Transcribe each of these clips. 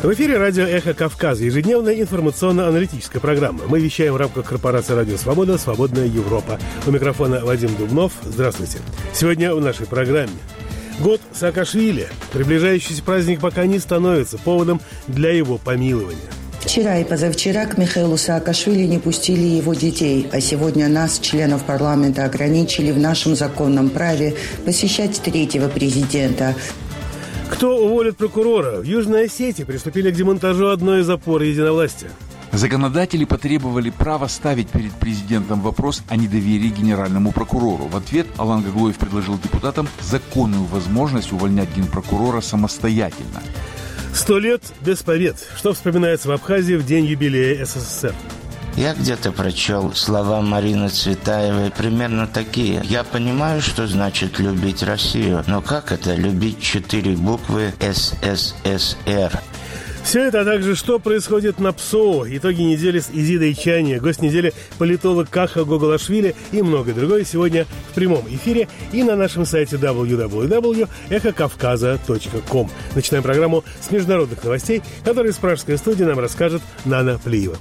В эфире радио «Эхо Кавказа», ежедневная информационно-аналитическая программа. Мы вещаем в рамках корпорации «Радио Свобода», «Свободная Европа». У микрофона Вадим Дубнов. Здравствуйте. Сегодня в нашей программе. Год Саакашвили. Приближающийся праздник пока не становится поводом для его помилования. Вчера и позавчера к Михаилу Саакашвили не пустили его детей, а сегодня нас, членов парламента, ограничили в нашем законном праве посещать третьего президента. Кто уволит прокурора? В Южной Осетии приступили к демонтажу одной из опор единовластия. Законодатели потребовали права ставить перед президентом вопрос о недоверии генеральному прокурору. В ответ Алан Гаглоев предложил депутатам законную возможность увольнять генпрокурора самостоятельно. 100 лет без побед. Что вспоминается в Абхазии в день юбилея СССР? Я где-то прочел слова Марины Цветаевой примерно такие. Я понимаю, что значит любить Россию, но как это любить 4 буквы СССР? Все это, а также что происходит на ПСО, итоги недели с Изидой Чани, гость недели политолог Каха Гоголашвили и многое другое сегодня в прямом эфире и на нашем сайте www.эхокавказа.ком. Начинаем программу с международных новостей, которые из пражской студии нам расскажет Нана Плиева.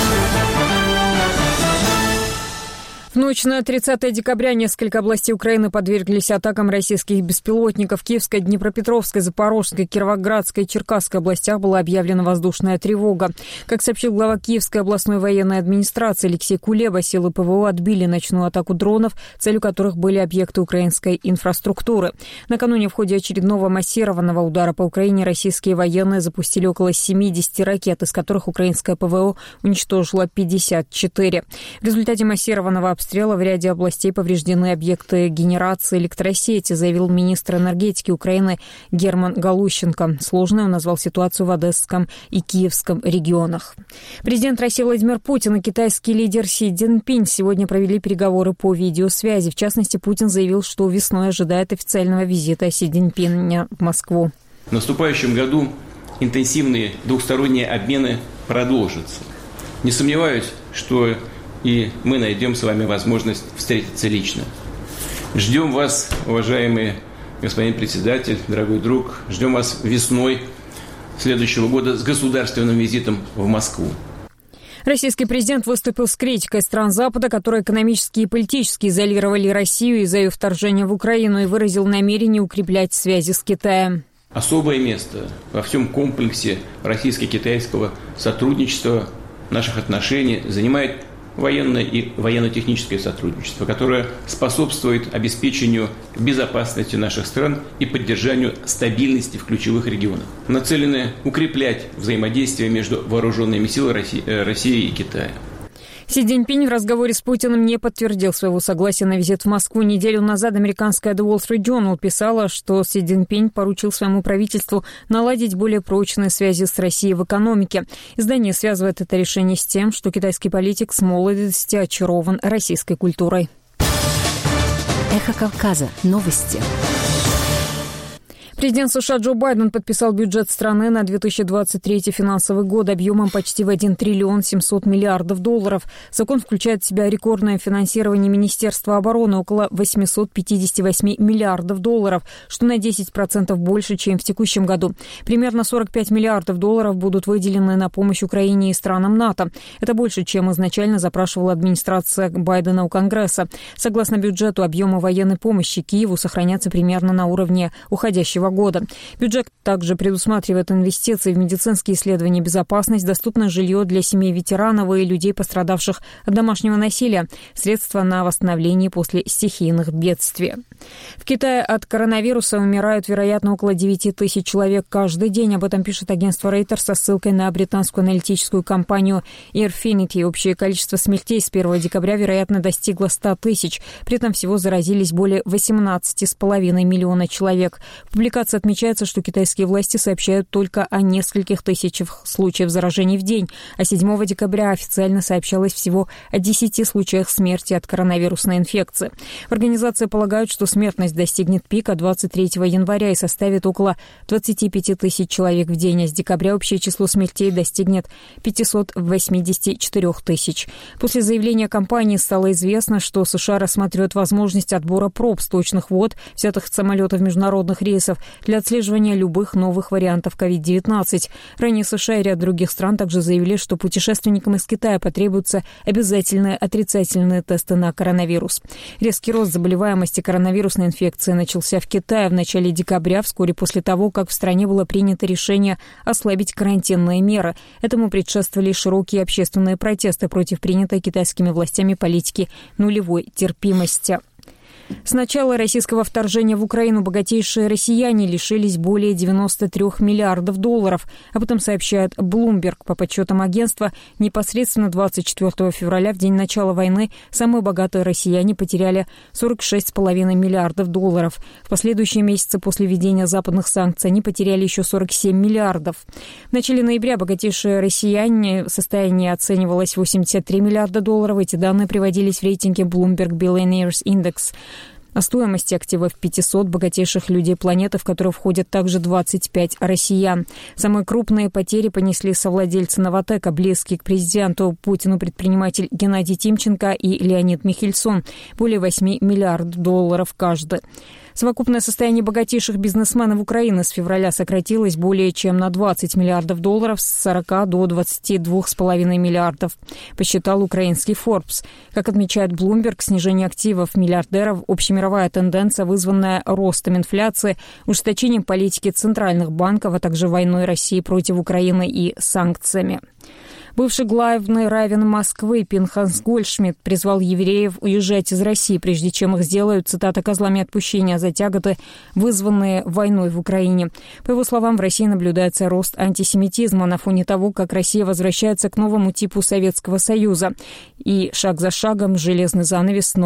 В ночь на 30 декабря несколько областей Украины подверглись атакам российских беспилотников. В Киевской, Днепропетровской, Запорожской, Кировоградской и Черкасской областях была объявлена воздушная тревога. Как сообщил глава Киевской областной военной администрации Алексей Кулеба, силы ПВО отбили ночную атаку дронов, целью которых были объекты украинской инфраструктуры. Накануне в ходе очередного массированного удара по Украине российские военные запустили около 70 ракет, из которых украинское ПВО уничтожило 54. В результате массированного обстрела в ряде областей повреждены объекты генерации электросети, заявил министр энергетики Украины Герман Галущенко. Сложной он назвал ситуацию в Одесском и Киевском регионах. Президент России Владимир Путин и китайский лидер Си Цзиньпинь сегодня провели переговоры по видеосвязи. В частности, Путин заявил, что весной ожидает официального визита Си Цзиньпиня в Москву. В наступающем году интенсивные двухсторонние обмены продолжатся. Не сомневаюсь, что и мы найдем с вами возможность встретиться лично. Ждем вас, уважаемый господин председатель, дорогой друг, ждем вас весной следующего года с государственным визитом в Москву. Российский президент выступил с критикой стран Запада, которые экономически и политически изолировали Россию из-за ее вторжения в Украину, и выразил намерение укреплять связи с Китаем. Особое место во всем комплексе российско-китайского сотрудничества, наших отношений занимает военное и военно-техническое сотрудничество, которое способствует обеспечению безопасности наших стран и поддержанию стабильности в ключевых регионах. Нацелены укреплять взаимодействие между вооруженными силами России и Китая. Си Цзиньпинь в разговоре с Путиным не подтвердил своего согласия на визит в Москву. Неделю назад американская The Wall Street Journal писала, что Си Цзиньпинь поручил своему правительству наладить более прочные связи с Россией в экономике. Издание связывает это решение с тем, что китайский политик с молодости очарован российской культурой. Эхо Кавказа. Новости. Президент США Джо Байден подписал бюджет страны на 2023 финансовый год объемом почти в 1 триллион 700 миллиардов долларов. Закон включает в себя рекордное финансирование Министерства обороны около 858 миллиардов долларов, что на 10% больше, чем в текущем году. Примерно 45 миллиардов долларов будут выделены на помощь Украине и странам НАТО. Это больше, чем изначально запрашивала администрация Байдена у Конгресса. Согласно бюджету, объемы военной помощи Киеву сохранятся примерно на уровне уходящего года. Бюджет также предусматривает инвестиции в медицинские исследования, безопасность, доступное жилье для семей ветеранов и людей, пострадавших от домашнего насилия, средства на восстановление после стихийных бедствий. В Китае от коронавируса умирают, вероятно, около 9 тысяч человек каждый день. Об этом пишет агентство Reuters со ссылкой на британскую аналитическую компанию Airfinity. Общее количество смертей с 1 декабря, вероятно, достигло 100 тысяч. При этом всего заразились более 18,5 миллиона человек. В публикации отмечается, что китайские власти сообщают только о нескольких тысячах случаев заражений в день, а 7 декабря официально сообщалось всего о 10 случаях смерти от коронавирусной инфекции. В организации полагают, что смертность достигнет пика 23 января и составит около 25 тысяч человек в день, а с декабря общее число смертей достигнет 584 тысяч. После заявления компании стало известно, что США рассматривают возможность отбора проб сточных вод, взятых с самолетов международных рейсов, для отслеживания любых новых вариантов COVID-19. Ранее США и ряд других стран также заявили, что путешественникам из Китая потребуются обязательные отрицательные тесты на коронавирус. Резкий рост заболеваемости коронавирусной инфекцией начался в Китае в начале декабря, вскоре после того, как в стране было принято решение ослабить карантинные меры. Этому предшествовали широкие общественные протесты против принятой китайскими властями политики нулевой терпимости. С начала российского вторжения в Украину богатейшие россияне лишились более 93 миллиардов долларов. Об этом сообщает Bloomberg. По подсчетам агентства, непосредственно 24 февраля, в день начала войны, самые богатые россияне потеряли 46,5 миллиардов долларов. В последующие месяцы после введения западных санкций они потеряли еще 47 миллиардов. В начале ноября богатейшие россияне состояние оценивалось 83 миллиарда долларов. Эти данные приводились в рейтинге Bloomberg Billionaires Index о стоимости активов 500 богатейших людей планеты, в которые входят также 25 россиян. Самые крупные потери понесли совладельцы «Новатэка», близкие к президенту Путину предприниматель Геннадий Тимченко и Леонид Михельсон, более 8 миллиардов долларов каждый. Совокупное состояние богатейших бизнесменов Украины с февраля сократилось более чем на 20 миллиардов долларов, с 40 до 22,5 миллиардов, посчитал украинский Forbes. Как отмечает Bloomberg, снижение активов миллиардеров – общемировая тенденция, вызванная ростом инфляции, ужесточением политики центральных банков, а также войной России против Украины и санкциями. Бывший главный раввин Москвы Пинхас Гольдшмидт призвал евреев уезжать из России, прежде чем их сделают, цитата, «козлами отпущения за тяготы, вызванные войной в Украине». По его словам, в России наблюдается рост антисемитизма на фоне того, как Россия возвращается к новому типу Советского Союза. И шаг за шагом железный занавес снова